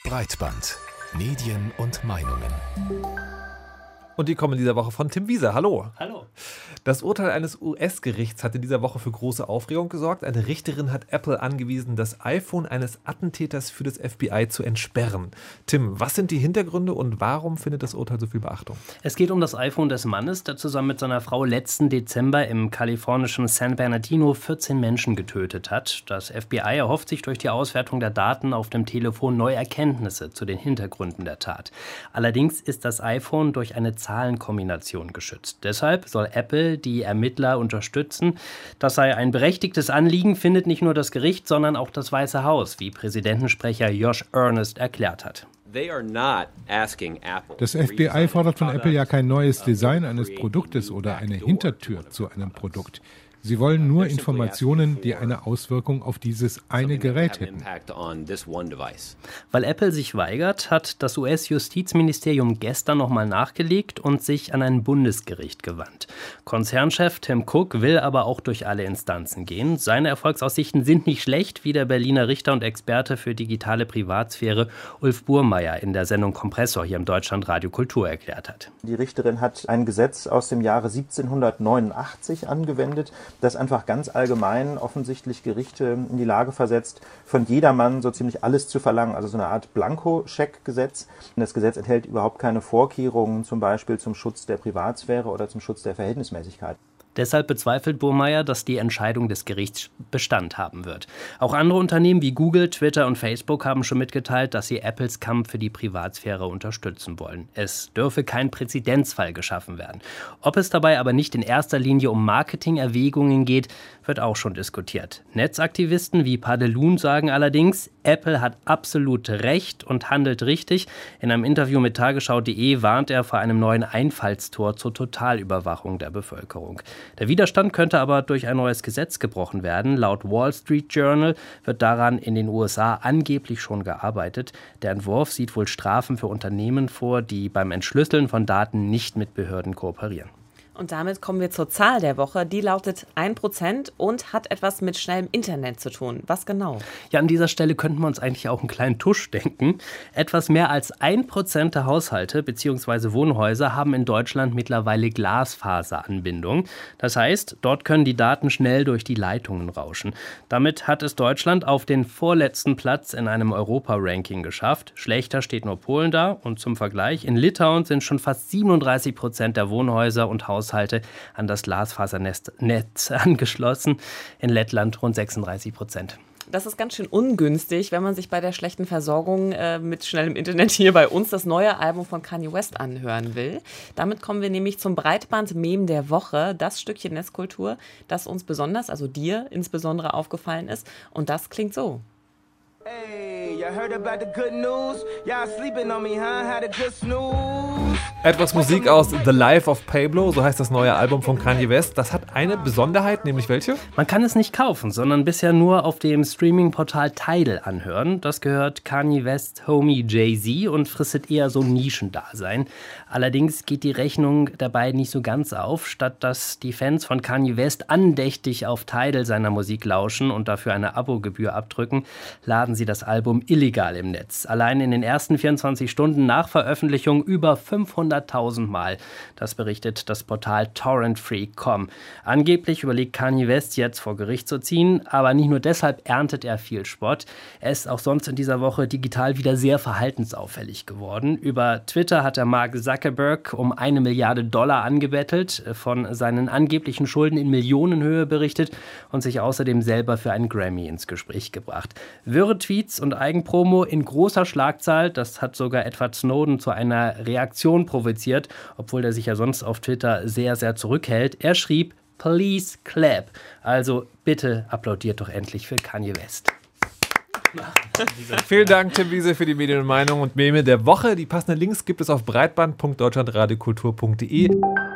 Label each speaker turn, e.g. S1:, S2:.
S1: Breitband. Medien und Meinungen.
S2: Und die kommen in dieser Woche von Tim Wieser. Hallo.
S3: Hallo.
S2: Das Urteil eines US-Gerichts hat in dieser Woche für große Aufregung gesorgt. Eine Richterin hat Apple angewiesen, das iPhone eines Attentäters für das FBI zu entsperren. Tim, was sind die Hintergründe und warum findet das Urteil so viel Beachtung?
S3: Es geht um das iPhone des Mannes, der zusammen mit seiner Frau letzten Dezember im kalifornischen San Bernardino 14 Menschen getötet hat. Das FBI erhofft sich durch die Auswertung der Daten auf dem Telefon neue Erkenntnisse zu den Hintergründen der Tat. Allerdings ist das iPhone durch eine Zahlenkombination geschützt. Deshalb soll Apple die Ermittler unterstützen. Das sei ein berechtigtes Anliegen, findet nicht nur das Gericht, sondern auch das Weiße Haus, wie Präsidentensprecher Josh Earnest erklärt hat.
S4: Das FBI fordert von Apple ja kein neues Design eines Produktes oder eine Hintertür zu einem Produkt. Sie wollen nur Informationen, die eine Auswirkung auf dieses eine Gerät hätten.
S3: Weil Apple sich weigert, hat das US-Justizministerium gestern nochmal nachgelegt und sich an ein Bundesgericht gewandt. Konzernchef Tim Cook will aber auch durch alle Instanzen gehen. Seine Erfolgsaussichten sind nicht schlecht, wie der Berliner Richter und Experte für digitale Privatsphäre Ulf Burmeier in der Sendung Kompressor hier im Deutschlandradio Kultur erklärt hat.
S5: Die Richterin hat ein Gesetz aus dem Jahre 1789 angewendet, das einfach ganz allgemein offensichtlich Gerichte in die Lage versetzt, von jedermann so ziemlich alles zu verlangen. Also so eine Art Blankoscheckgesetz. Das Gesetz enthält überhaupt keine Vorkehrungen, zum Beispiel zum Schutz der Privatsphäre oder zum Schutz der Verhältnismäßigkeit.
S3: Deshalb bezweifelt Burmeier, dass die Entscheidung des Gerichts Bestand haben wird. Auch andere Unternehmen wie Google, Twitter und Facebook haben schon mitgeteilt, dass sie Apples Kampf für die Privatsphäre unterstützen wollen. Es dürfe kein Präzedenzfall geschaffen werden. Ob es dabei aber nicht in erster Linie um Marketingerwägungen geht, wird auch schon diskutiert. Netzaktivisten wie Padelun sagen allerdings, Apple hat absolut recht und handelt richtig. In einem Interview mit Tagesschau.de warnt er vor einem neuen Einfallstor zur Totalüberwachung der Bevölkerung. Der Widerstand könnte aber durch ein neues Gesetz gebrochen werden. Laut Wall Street Journal wird daran in den USA angeblich schon gearbeitet. Der Entwurf sieht wohl Strafen für Unternehmen vor, die beim Entschlüsseln von Daten nicht mit Behörden kooperieren.
S6: Und damit kommen wir zur Zahl der Woche. Die lautet 1% und hat etwas mit schnellem Internet zu tun. Was genau?
S3: Ja, an dieser Stelle könnten wir uns eigentlich auch einen kleinen Tusch denken. Etwas mehr als 1% der Haushalte bzw. Wohnhäuser haben in Deutschland mittlerweile Glasfaseranbindung. Das heißt, dort können die Daten schnell durch die Leitungen rauschen. Damit hat es Deutschland auf den vorletzten Platz in einem Europa-Ranking geschafft. Schlechter steht nur Polen da. Und zum Vergleich, in Litauen sind schon fast 37% der Wohnhäuser und Haushalte an das Glasfasernetz angeschlossen. In Lettland rund 36%.
S6: Das ist ganz schön ungünstig, wenn man sich bei der schlechten Versorgung mit schnellem Internet hier bei uns das neue Album von Kanye West anhören will. Damit kommen wir nämlich zum Breitband-Meme der Woche, das Stückchen Netzkultur, das uns besonders, also dir insbesondere aufgefallen ist. Und das klingt so.
S7: Hey, you heard about the good news? Y'all sleeping on me, huh? Had a good snooze.
S2: Etwas Musik aus The Life of Pablo, so heißt das neue Album von Kanye West. Das hat eine Besonderheit, nämlich welche?
S3: Man kann es nicht kaufen, sondern bisher nur auf dem Streaming-Portal Tidal anhören. Das gehört Kanye West Homie Jay-Z und fristet eher so Nischendasein. Allerdings geht die Rechnung der beiden nicht so ganz auf. Statt dass die Fans von Kanye West andächtig auf Tidal seiner Musik lauschen und dafür eine Abogebühr abdrücken, laden sie das Album illegal im Netz. Allein in den ersten 24 Stunden nach Veröffentlichung über 500.000 Mal. Das berichtet das Portal torrentfree.com. Angeblich überlegt Kanye West jetzt vor Gericht zu ziehen, aber nicht nur deshalb erntet er viel Spott. Er ist auch sonst in dieser Woche digital wieder sehr verhaltensauffällig geworden. Über Twitter hat er Mark Zuckerberg um $1 Milliarde angebettelt, von seinen angeblichen Schulden in Millionenhöhe berichtet und sich außerdem selber für einen Grammy ins Gespräch gebracht. Wirre Tweets und Eigenpromo in großer Schlagzahl, das hat sogar Edward Snowden zu einer Reaktion provoziert, obwohl er sich ja sonst auf Twitter sehr, sehr zurückhält. Er schrieb, please clap. Also bitte applaudiert doch endlich für Kanye West.
S2: Vielen Dank, Tim Wiese, für die Medien und Meinung und Meme der Woche. Die passenden Links gibt es auf breitband.deutschlandradiokultur.de.